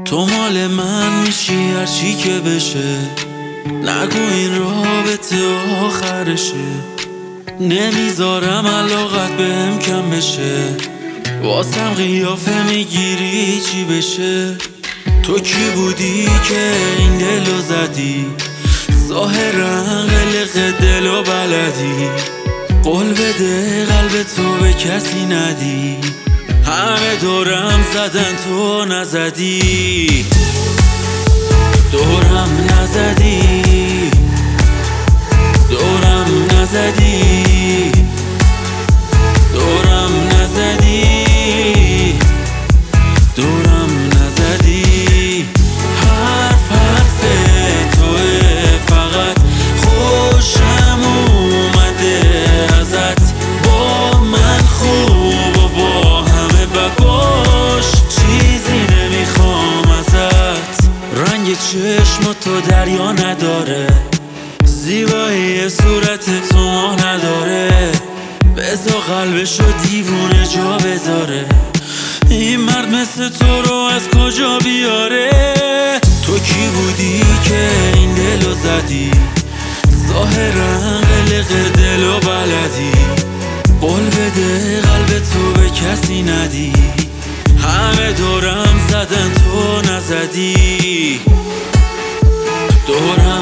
تو مال من میشی هرچی که بشه، نگو این رابطه آخرشه. نمیذارم علاقت بهم کم بشه، واسم قیافه میگیری چی بشه. تو کی بودی که این دلو زدی؟ ظاهرا قلق دلو بلدی. قول بده قلب تو به کسی ندی، همه دورم زدن تو نزدی. دورم نزدی، دورم نزدی، دورم نزدی، دورم نزدی. حرف توه، فقط خوشم اومده ازت. با من خوب و با همه بباش، چیزی نمیخوام ازت. رنگ چشم تو دریا نداره، زیبایی صورت تو ما نداره. بذار قلبشو دیوونه جا بذاره، این مرد مثل تو رو از کجا بیاره؟ تو کی بودی که این دلو زدی؟ ظاهرا قلق دلو بلدی. قول بده قلب تو به کسی ندی، همه دورم زدن تو نزدی. دورم